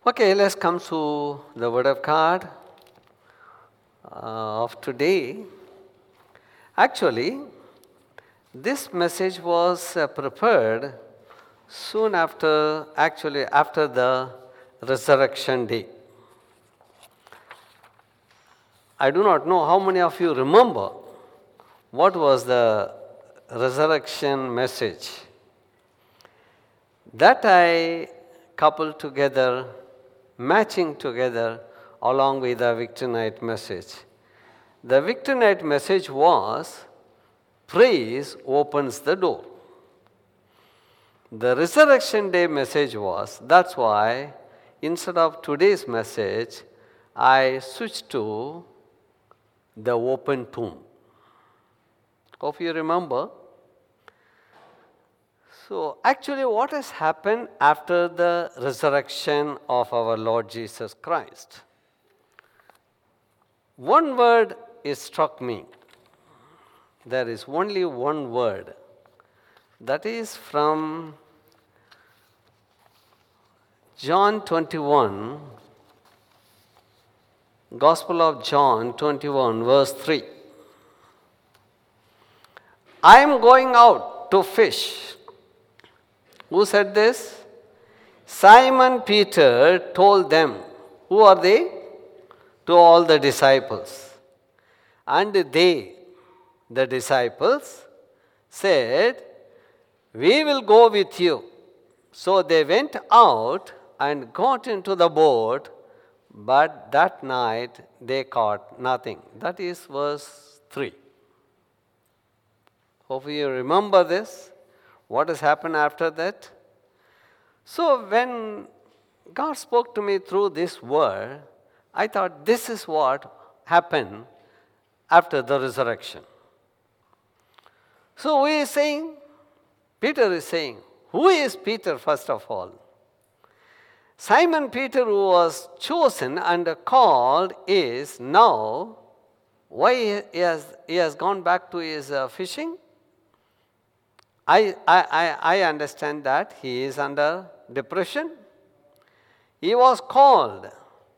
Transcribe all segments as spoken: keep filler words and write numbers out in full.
Okay, let's come to the Word of God uh, of today. Actually, this message was uh, prepared soon after, actually, after the resurrection day. I do not know how many of you remember what was the resurrection message. That I coupled together, matching together along with the Victory Night message. The Victory Night message was, praise opens the door. The Resurrection Day message was, that's why instead of today's message, I switched to the open tomb. Hope you remember. So actually what has happened after the resurrection of our Lord Jesus Christ? One word is struck me. There is only one word. That is from John twenty-one, Gospel of John twenty-one, verse three. I am going out to fish. Who said this? Simon Peter told them. Who are they? To all the disciples. And they, the disciples, said, we will go with you. So they went out and got into the boat, but that night they caught nothing. That is verse three. Hope you remember this. What has happened after that? So when God spoke to me through this word, I thought this is what happened after the resurrection. So we are saying, Peter is saying, who is Peter first of all? Simon Peter, who was chosen and called, is now, why he has, he has gone back to his uh, fishing? I, I, I understand that he is under depression. He was called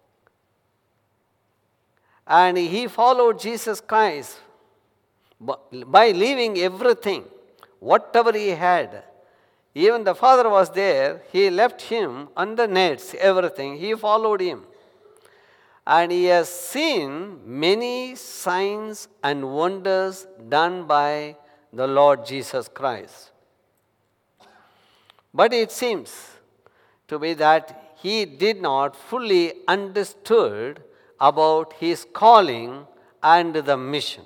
and he followed Jesus Christ by leaving everything, whatever he had. Even the Father was there, he left him under nets, everything. He followed him. And he has seen many signs and wonders done by the Lord Jesus Christ. But it seems to be that he did not fully understood about his calling and the mission.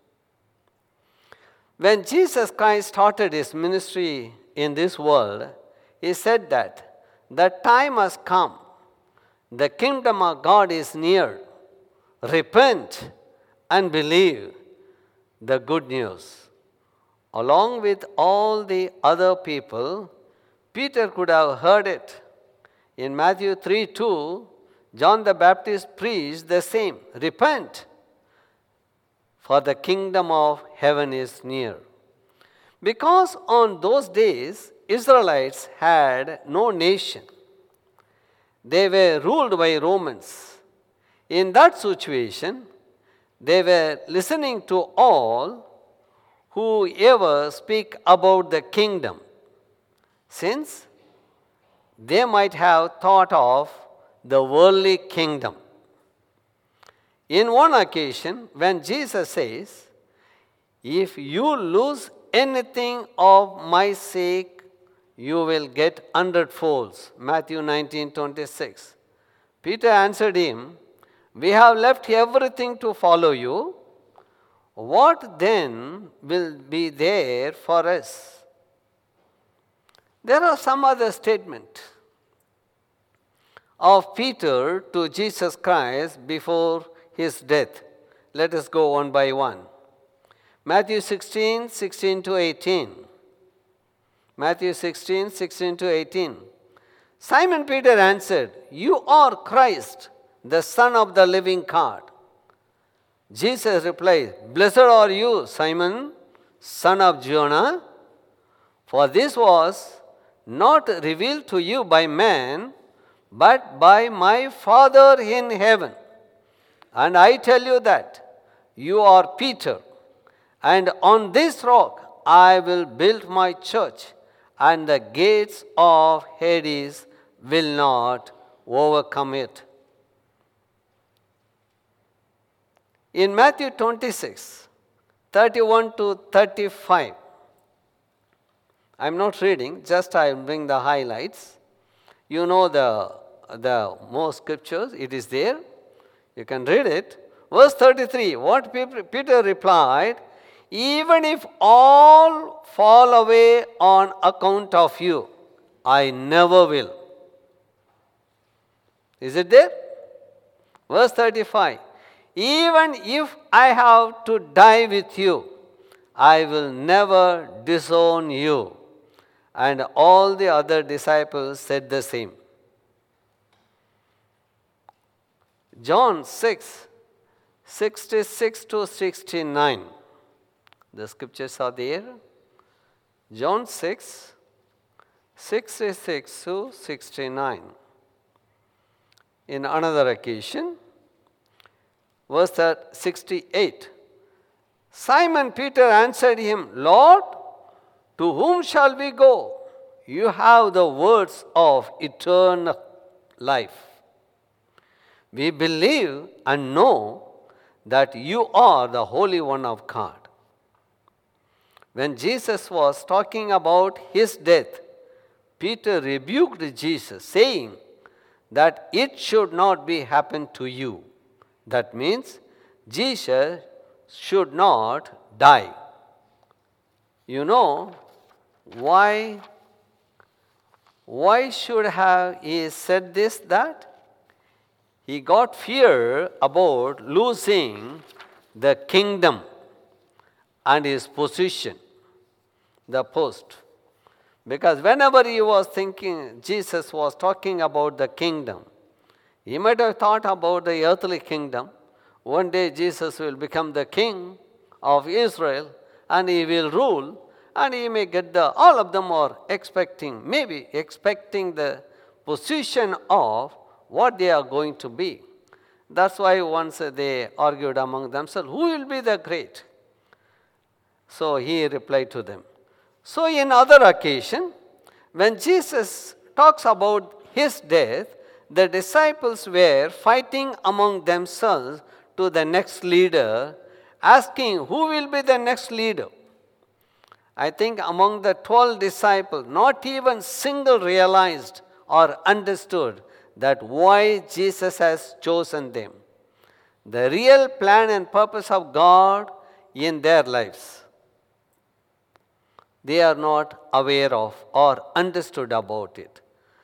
When Jesus Christ started his ministry in this world, he said that the time has come, the kingdom of God is near. Repent and believe the good news. Along with all the other people, Peter could have heard it. In Matthew three two, John the Baptist preached the same. Repent, for the kingdom of heaven is near. Because on those days, Israelites had no nation. They were ruled by Romans. In that situation, they were listening to all who ever speak about the kingdom, since they might have thought of the worldly kingdom. In one occasion, when Jesus says, if you lose anything of my sake, you will get hundredfolds. Matthew nineteen twenty-six. Peter answered him, we have left everything to follow you. What then will be there for us? There are some other statement of Peter to Jesus Christ before his death. Let us go one by one. Matthew sixteen, sixteen to eighteen. Matthew sixteen, sixteen to eighteen. Simon Peter answered, you are Christ, the Son of the living God. Jesus replied, blessed are you, Simon, son of Jonah, for this was not revealed to you by man, but by my Father in heaven. And I tell you that you are Peter, and on this rock I will build my church, and the gates of Hades will not overcome it. In Matthew twenty-six, thirty-one to thirty-five, I am not reading, just I am bring the highlights. You know the, the most scriptures, it is there. You can read it. Verse thirty-three, what Peter replied, even if all fall away on account of you, I never will. Is it there? Verse thirty-five, even if I have to die with you, I will never disown you. And all the other disciples said the same. John six, sixty-six to sixty-nine. The scriptures are there. John six, sixty-six to sixty-nine. In another occasion, verse sixty-eight. Simon Peter answered him, Lord, to whom shall we go? You have the words of eternal life. We believe and know that you are the Holy One of God. When Jesus was talking about his death, Peter rebuked Jesus, saying that it should not be happened to you. That means Jesus should not die. You know, why, why should have he said this, that? He got fear about losing the kingdom and his position, the post. Because whenever he was thinking, Jesus was talking about the kingdom, he might have thought about the earthly kingdom. One day Jesus will become the king of Israel and he will rule, and he may get the, all of them are expecting, maybe expecting the position of what they are going to be. That's why once they argued among themselves, who will be the great? So he replied to them. So in other occasion, when Jesus talks about his death, the disciples were fighting among themselves to the next leader, asking who will be the next leader. I think among the twelve disciples, not even single realized or understood that why Jesus has chosen them. The real plan and purpose of God in their lives, they are not aware of or understood about it.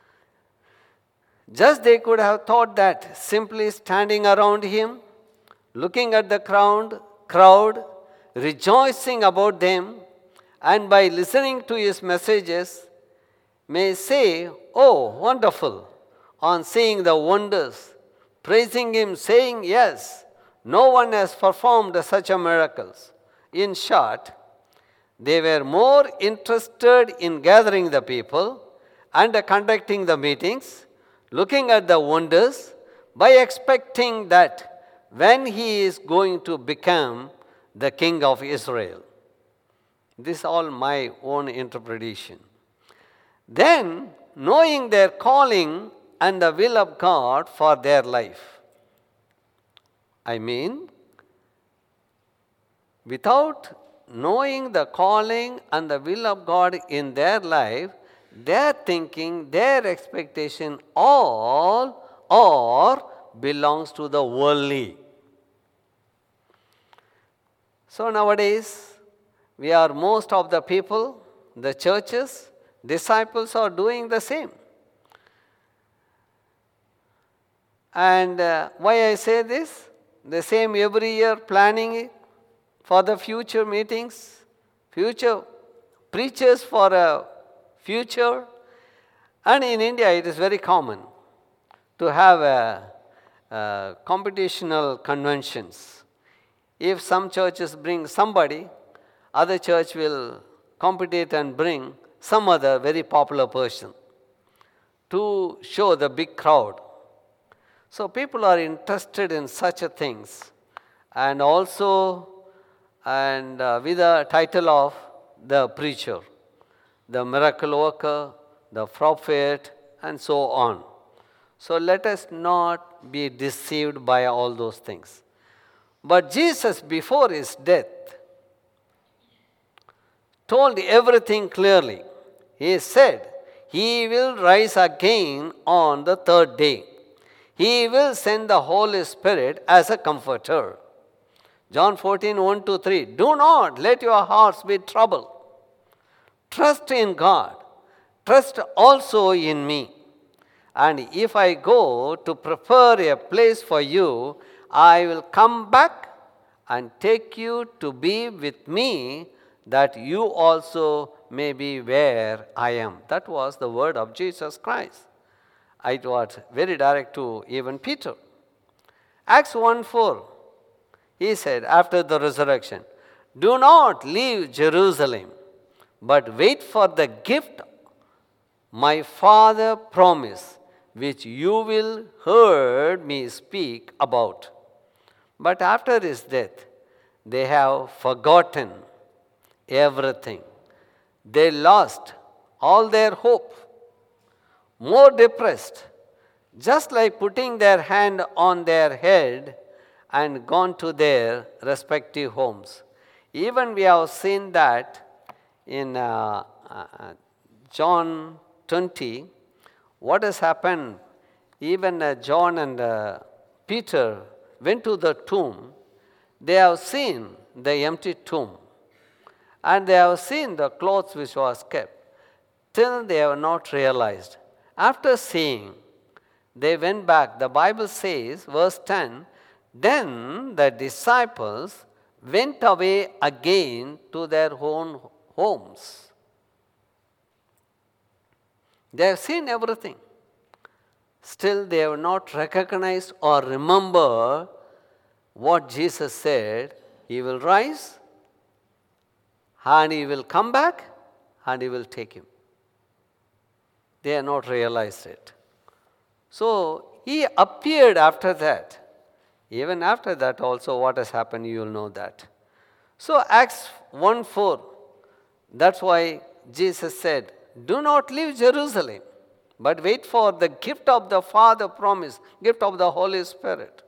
Just they could have thought that simply standing around him, looking at the crowd, crowd, rejoicing about them, and by listening to his messages, may say, oh, wonderful, on seeing the wonders, praising him, saying, yes, no one has performed such a miracles. In short, they were more interested in gathering the people and conducting the meetings, looking at the wonders, by expecting that when he is going to become the king of Israel. This is all my own interpretation. Then, knowing their calling and the will of God for their life. I mean, without knowing the calling and the will of God in their life, their thinking, their expectation, all or belongs to the worldly. So nowadays, we are most of the people, the churches, disciples are doing the same. And uh, why I say this? The same every year, planning it for the future meetings, future preachers for a future. And in India, it is very common to have a, a computational conventions. If some churches bring somebody, other church will compete and bring some other very popular person to show the big crowd. So people are interested in such a things. And also, and uh, with the title of the preacher, the miracle worker, the prophet, and so on. So let us not be deceived by all those things. But Jesus, before his death, told everything clearly. He said, he will rise again on the third day. He will send the Holy Spirit as a comforter. John fourteen, one to three. Do not let your hearts be troubled. Trust in God. Trust also in me. And if I go to prepare a place for you, I will come back and take you to be with me, that you also may be where I am. That was the word of Jesus Christ. It was very direct to even Peter. Acts one four, he said after the resurrection, do not leave Jerusalem, but wait for the gift my Father promised, which you will heard me speak about. But after his death, they have forgotten everything. They lost all their hope, more depressed, just like putting their hand on their head and gone to their respective homes. Even we have seen that in uh, uh, John twenty, what has happened, even uh, John and uh, Peter went to the tomb, they have seen the empty tomb, and they have seen the clothes which was kept, till they have not realized. After seeing, they went back. The Bible says, verse ten, then the disciples went away again to their own homes. They have seen everything. Still, they have not recognized or remember what Jesus said. He will rise, and he will come back, and he will take him. They have not realized it. So, he appeared after that. Even after that also what has happened, you will know that. So, Acts one four, that's why Jesus said, do not leave Jerusalem, but wait for the gift of the Father promise, gift of the Holy Spirit.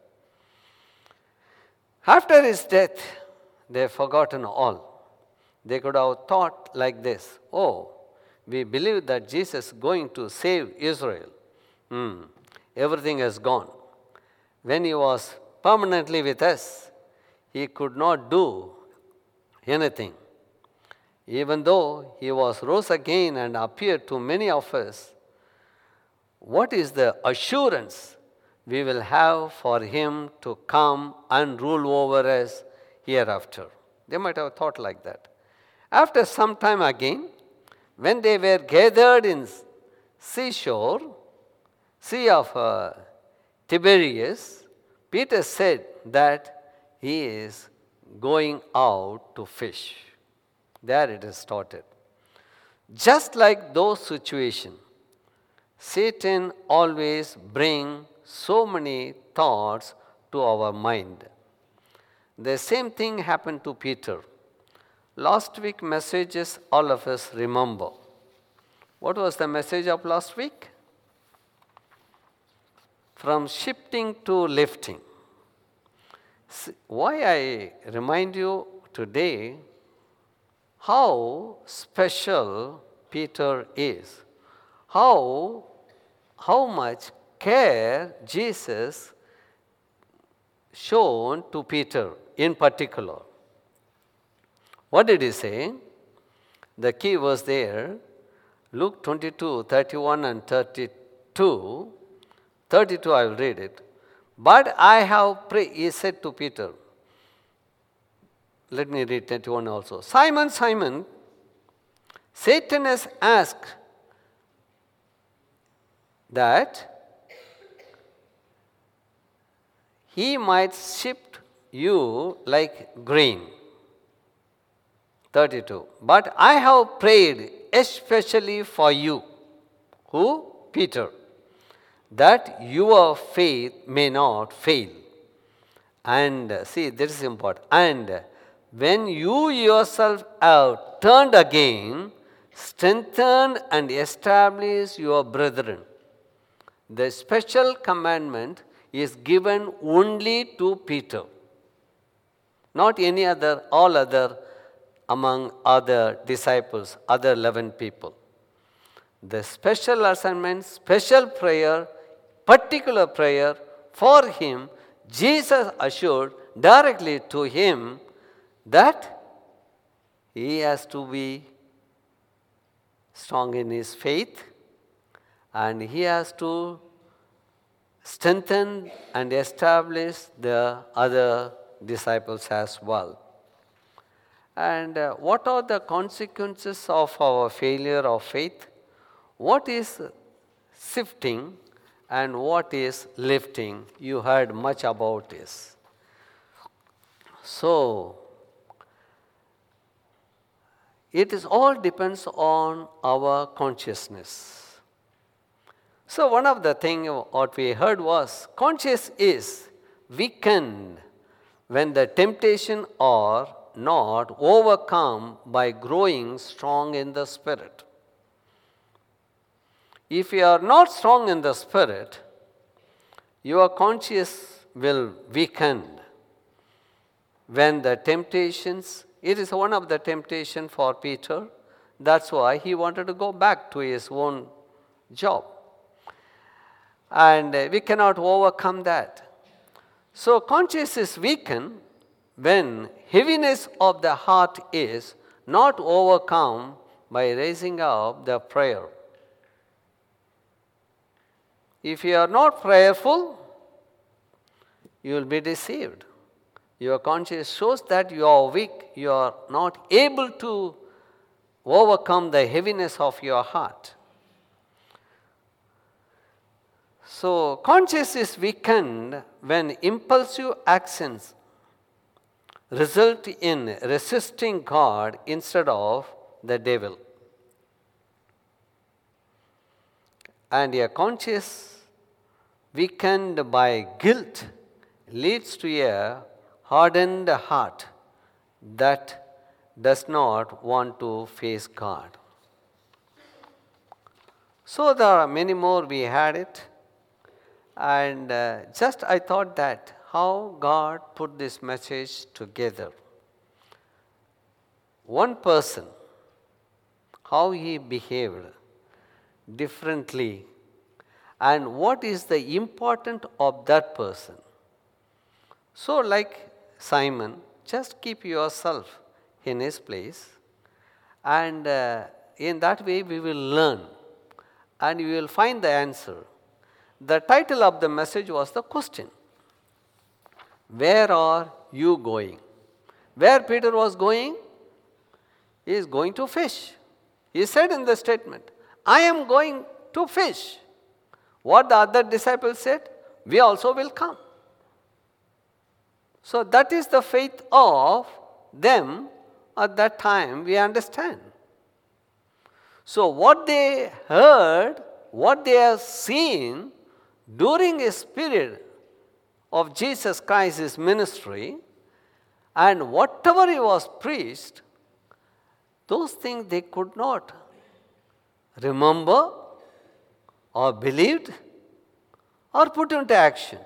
After his death, they have forgotten all. They could have thought like this, oh, we believe that Jesus is going to save Israel. Hmm. Everything has gone. When he was permanently with us, he could not do anything. Even though he was rose again and appeared to many of us, what is the assurance we will have for him to come and rule over us hereafter? They might have thought like that. After some time again, when they were gathered in seashore, sea of uh, Tiberias, Peter said that he is going out to fish. There it is started. Just like those situations, Satan always brings so many thoughts to our mind. The same thing happened to Peter. Last week messages all of us remember. What was the message of last week? From shifting to lifting. Why I remind you today how special Peter is. How, how much care Jesus shown to Peter in particular. What did he say? The key was there, Luke twenty-two, thirty-one and thirty-two. thirty-two, I will read it. But I have prayed, he said to Peter. Let me read thirty-one also. Simon, Simon, Satan has asked that he might shift you like grain. thirty-two. But I have prayed especially for you. Who? Peter, that your faith may not fail. And uh, see, this is important. And uh, when you yourself have turned again, strengthen and establish your brethren. The special commandment is given only to Peter, not any other, all other among other disciples, other eleven people. The special assignment, special prayer, particular prayer for him, Jesus assured directly to him that he has to be strong in his faith and he has to strengthen and establish the other disciples as well. And uh, what are the consequences of our failure of faith? What is sifting and what is lifting? You heard much about this. So, it is all depends on our consciousness. So, one of the things what we heard was conscience is weakened when the temptation are not overcome by growing strong in the Spirit. If you are not strong in the Spirit, your conscience will weaken when the temptations, it is one of the temptation for Peter. That's why he wanted to go back to his own job. And we cannot overcome that. So conscience is weakened when heaviness of the heart is not overcome by raising up the prayer. If you are not prayerful, you will be deceived. Your conscience shows that you are weak, you are not able to overcome the heaviness of your heart. So, conscience is weakened when impulsive actions result in resisting God instead of the devil. And a conscience weakened by guilt leads to a hardened heart that does not want to face God. So there are many more, we had it. And uh, just I thought that how God put this message together. One person, how he behaved differently, and what is the importance of that person. So like Simon, just keep yourself in his place, and uh, in that way we will learn and you will find the answer. The title of the message was the question. Where are you going? Where Peter was going? He is going to fish. He said in the statement, I am going to fish. What the other disciples said, we also will come. So that is the faith of them at that time, we understand. So what they heard, what they have seen during his period of Jesus Christ's ministry, and whatever he was preached, those things they could not remember or believed or put into action.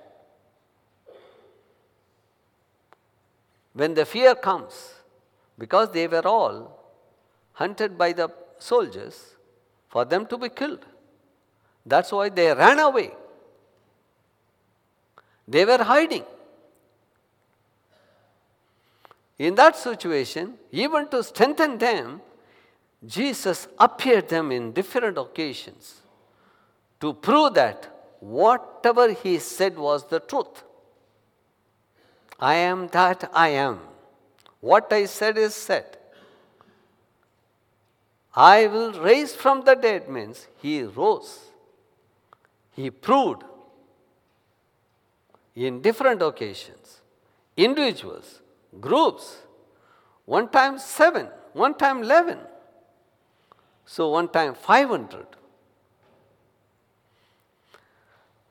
When the fear comes, because they were all hunted by the soldiers for them to be killed. That's why they ran away. They were hiding. In that situation, even to strengthen them, Jesus appeared them in different occasions to prove that whatever he said was the truth. I am that I am. What I said is said. I will raise from the dead means he rose. He proved in different occasions, individuals, groups, one time seven, one time eleven, so one time five hundred.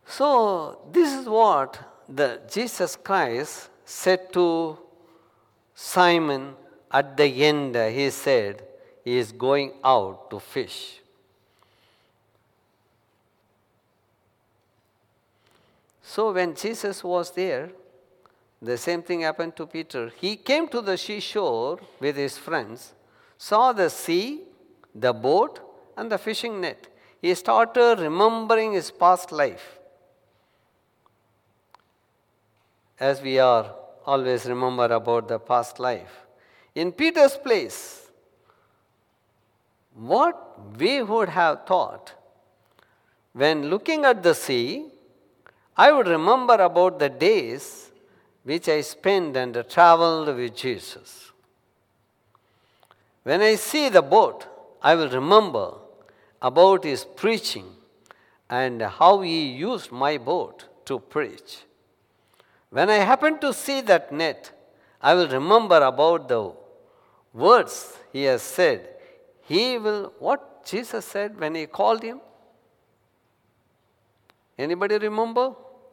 So this is what the Jesus Christ said to Simon at the end. He said he is going out to fish. So when Jesus was there, the same thing happened to Peter. He came to the seashore with his friends, saw the sea, the boat, and the fishing net. He started remembering his past life. As we are always remember about the past life. In Peter's place, what we would have thought, when looking at the sea, I would remember about the days which I spent and traveled with Jesus. When I see the boat, I will remember about his preaching and how he used my boat to preach. When I happen to see that net, I will remember about the words he has said. He will, what Jesus said when he called him? Anybody remember?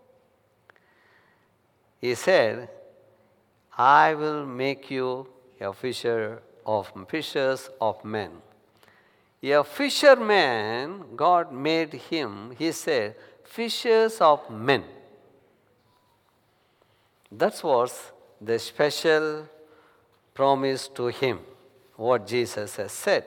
He said, I will make you a fisher of fishers of men. A fisherman, God made him, he said, fishers of men. That was the special promise to him, what Jesus has said.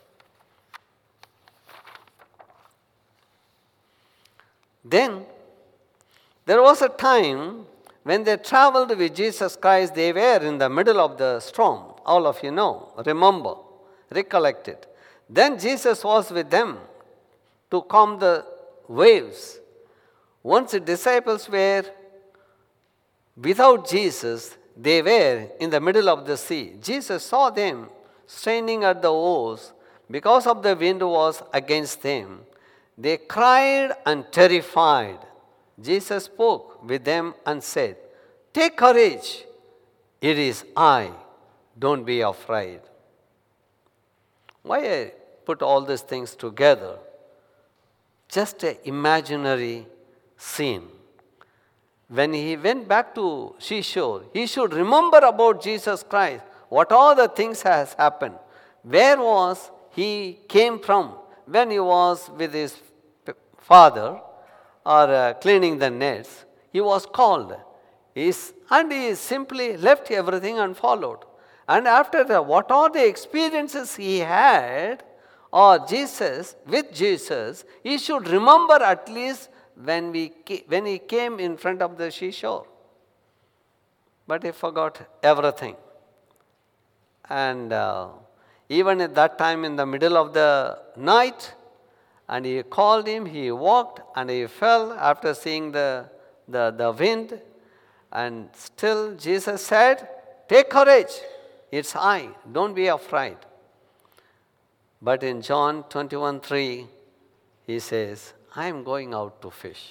Then, there was a time when they traveled with Jesus Christ, they were in the middle of the storm. All of you know, remember, recollect it. Then Jesus was with them to calm the waves. Once the disciples were without Jesus, they were in the middle of the sea. Jesus saw them straining at the oars because of the wind was against them. They cried and terrified. Jesus spoke with them and said, take courage, it is I, don't be afraid. Why I put all these things together? Just an imaginary scene. When he went back to seashore, he should remember about Jesus Christ, what all the things has happened. Where was he came from when he was with his father or uh, cleaning the nets? He was called. He's, and he simply left everything and followed. And after the, what are the experiences he had, or Jesus, with Jesus, he should remember at least when, we, when he came in front of the seashore. But he forgot everything. And uh, even at that time in the middle of the night, and he called him, he walked, and he fell after seeing the, the, the wind. And still Jesus said, take courage, it's I, don't be afraid. But in John twenty-one three, he says, I am going out to fish.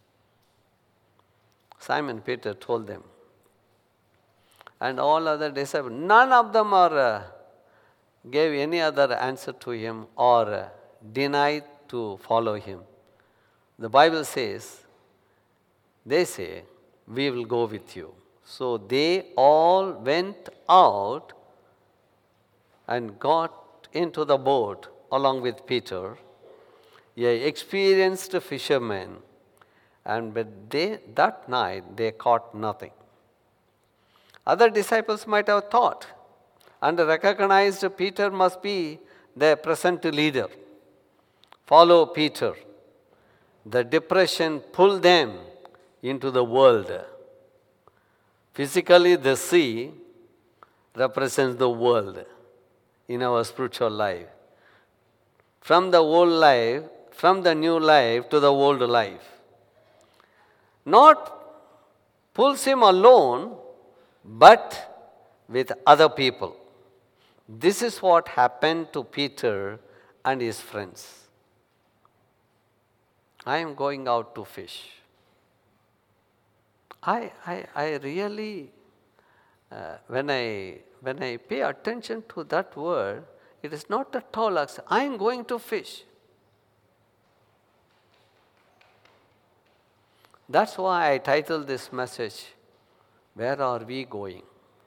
Simon Peter told them. And all other disciples, none of them are, uh, gave any other answer to him or uh, denied to follow him. The Bible says, they say, we will go with you. So they all went out and got into the boat along with Peter, an experienced fisherman, and but they, that night they caught nothing. Other disciples might have thought and recognized Peter must be the present leader. Follow Peter. The depression pulled them into the world. Physically, the sea represents the world in our spiritual life. From the old life, from the new life to the old life. Not pulls him alone, but with other people. This is what happened to Peter and his friends. I am going out to fish. I, I, I really, uh, when, I, when I pay attention to that word, it is not at all, I am going to fish. That's why I titled this message, Where Are We Going?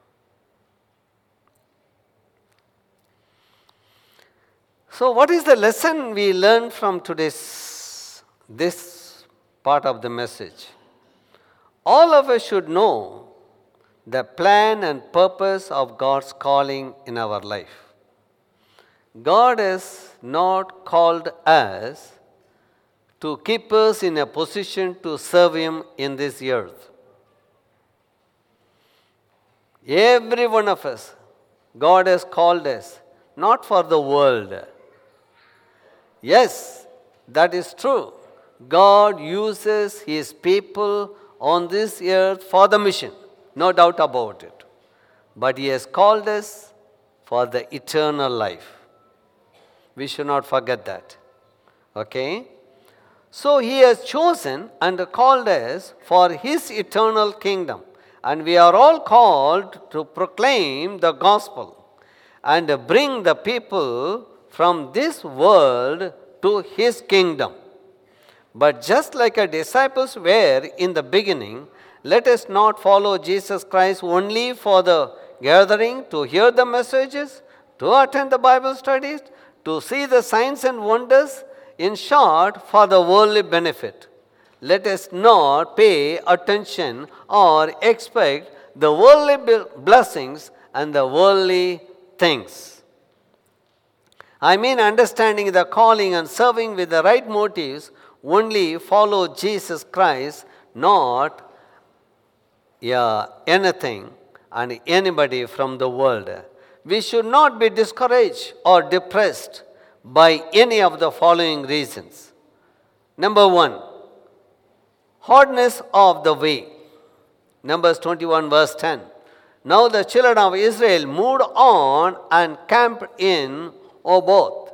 So what is the lesson we learn from today's, this part of the message? All of us should know the plan and purpose of God's calling in our life. God has not called us to keep us in a position to serve Him in this earth. Every one of us, God has called us, not for the world. Yes, that is true. God uses His people on this earth for the mission, no doubt about it. But He has called us for the eternal life. We should not forget that. Okay? So He has chosen and called us for His eternal kingdom. And we are all called to proclaim the gospel and bring the people from this world to His kingdom. But just like the disciples were in the beginning, let us not follow Jesus Christ only for the gathering, to hear the messages, to attend the Bible studies, to see the signs and wonders, in short, for the worldly benefit. Let us not pay attention or expect the worldly blessings and the worldly things. I mean, understanding the calling and serving with the right motives, only follow Jesus Christ, not yeah, anything and anybody from the world. We should not be discouraged or depressed by any of the following reasons. Number one, hardness of the way. Numbers twenty-one verse ten. Now the children of Israel moved on and camped in Oboth.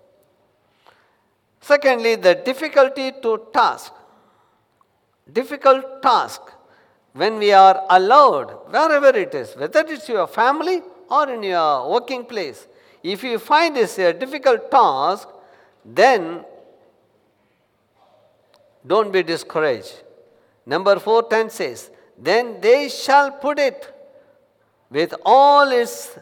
Secondly, the difficulty to task. Difficult task when we are allowed, wherever it is, whether it's your family or in your working place. If you find this a difficult task, then don't be discouraged. Number four ten says, then they shall put it with all its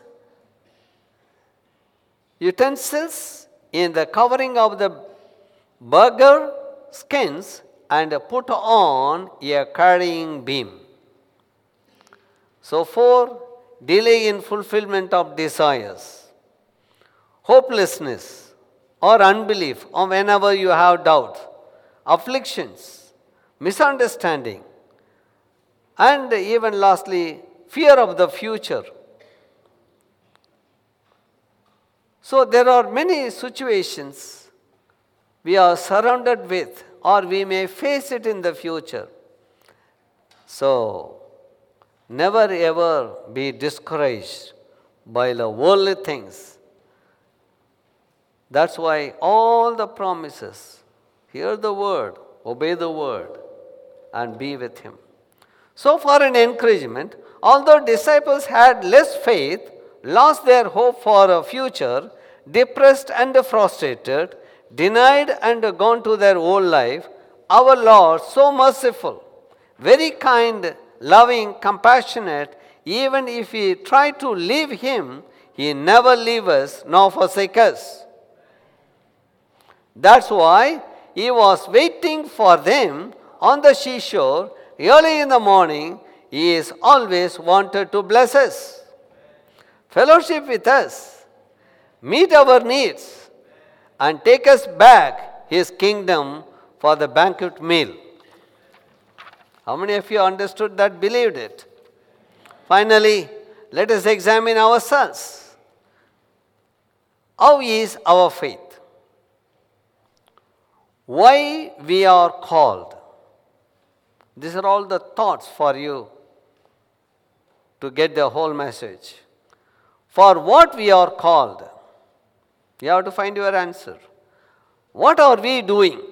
utensils in the covering of the burger skins and put on a carrying beam. So four, delay in fulfillment of desires. Hopelessness or unbelief, or whenever you have doubts, afflictions, misunderstanding, and even lastly, fear of the future. So there are many situations we are surrounded with, or we may face it in the future. So never ever be discouraged by the worldly things. That's why all the promises, hear the word, obey the word, and be with Him. So for an encouragement, although disciples had less faith, lost their hope for a future, depressed and frustrated, denied and gone to their old life, our Lord, so merciful, very kind, loving, compassionate, even if we try to leave Him, He never leaves us nor forsake us. That's why He was waiting for them on the seashore early in the morning. He is always wanted to bless us, fellowship with us, meet our needs, and take us back His kingdom for the banquet meal. How many of you understood that, believed it? Finally, let us examine ourselves. How is our faith? Why we are called? These are all the thoughts for you to get the whole message. For what we are called, you have to find your answer. What are we doing?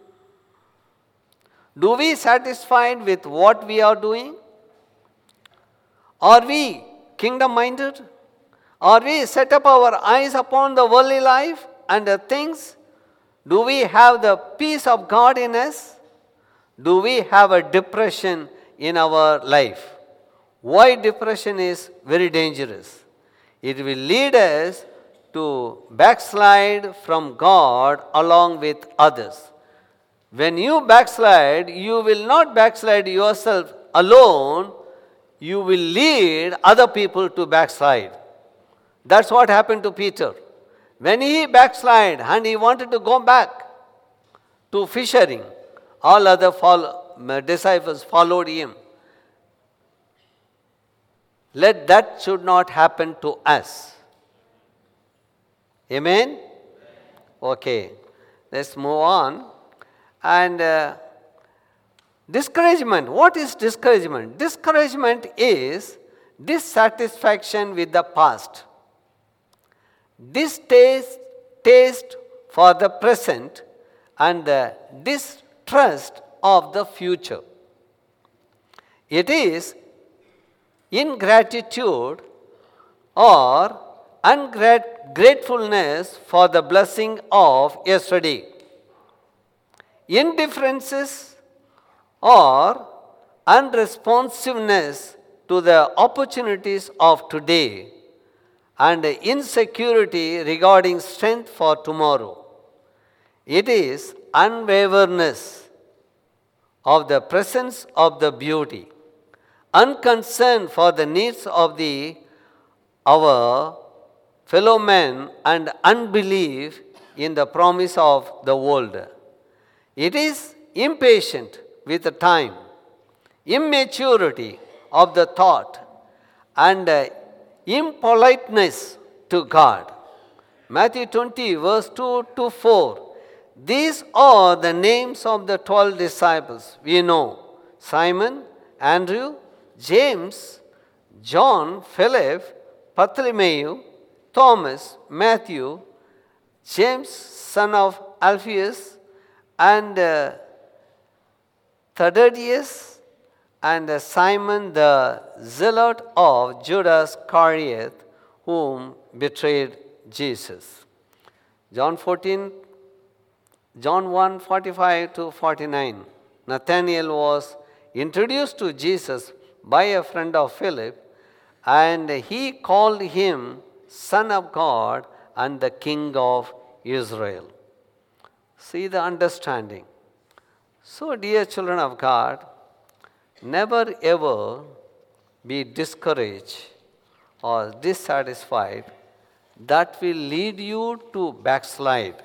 Do we satisfied with what we are doing? Are we kingdom-minded? Are we set up our eyes upon the worldly life and the things? Do we have the peace of God in us? do we have a depression in our life. Why depression is very dangerous? It will lead us to backslide from God along with others. When you backslide, you will not backslide yourself alone, you will lead other people to backslide. That's what happened to Peter. When he backslid and he wanted to go back to fishing, all other follow, disciples followed him. Let that should not happen to us. Amen? Okay, let's move on. And uh, discouragement. What is discouragement? Discouragement is dissatisfaction with the past, distaste taste for the present, and the distrust of the future. It is ingratitude or ungratefulness for the blessing of yesterday. Indifferences or unresponsiveness to the opportunities of today, and insecurity regarding strength for tomorrow. It is unwaveredness of the presence of the beauty, unconcern for the needs of the our fellow men, and unbelief in the promise of the world. It is impatient with the time, immaturity of the thought, and uh, impoliteness to God. Matthew twenty, verse two to four. These are the names of the twelve disciples. We know Simon, Andrew, James, John, Philip, Bartholomew, Thomas, Matthew, James, son of Alphaeus, and uh, Thaddeus, and uh, Simon the zealot of Judas Iscariot, whom betrayed Jesus. John fourteen, John one, forty-five to forty-nine. Nathanael was introduced to Jesus by a friend of Philip, and he called him Son of God and the King of Israel. See the understanding. So, dear children of God, never ever be discouraged or dissatisfied. That will lead you to backslide.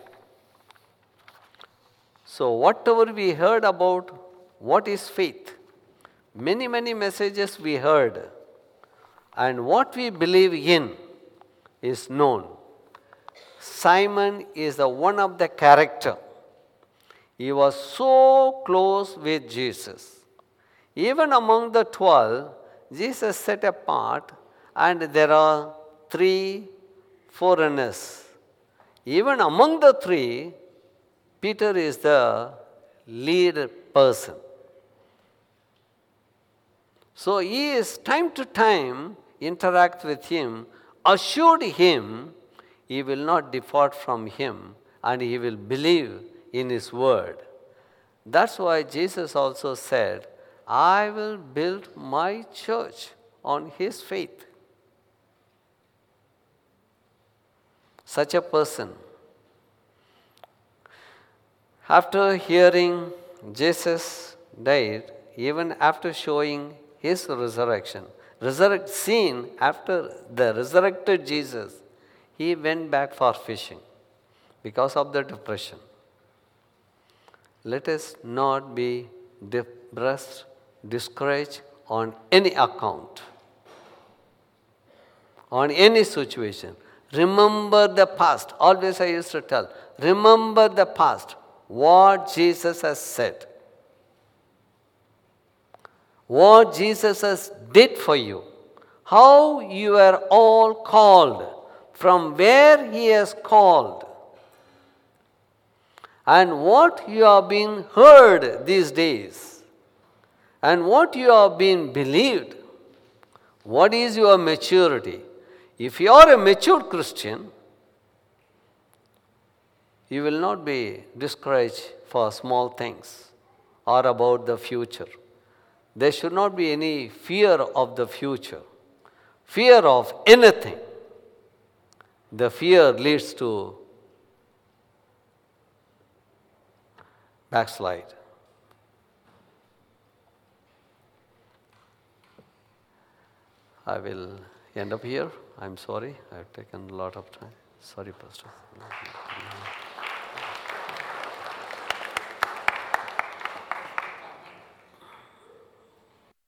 So, whatever we heard about what is faith, many, many messages we heard, and what we believe in is known. Simon is the one of the character. He was so close with Jesus. Even among the twelve, Jesus set apart, and there are three foreigners. Even among the three, Peter is the lead person. So he is time to time interact with him, assured him he will not depart from him, and he will believe in his word. That's why Jesus also said, I will build my church on his faith. Such a person, after hearing Jesus died, even after showing his resurrection, resurrect scene after the resurrected Jesus, he went back for fishing because of the depression. Let us not be depressed, discouraged on any account, on any situation. Remember the past. Always I used to tell, remember the past, what Jesus has said, what Jesus has did for you, how you are all called, from where he has called, and what you are being heard these days, and what you are being believed. What is your maturity? If you are a mature Christian, you will not be discouraged for small things or about the future. There should not be any fear of the future, fear of anything. The fear leads to backslide. I will end up here. I'm sorry. I've taken a lot of time. Sorry, Pastor.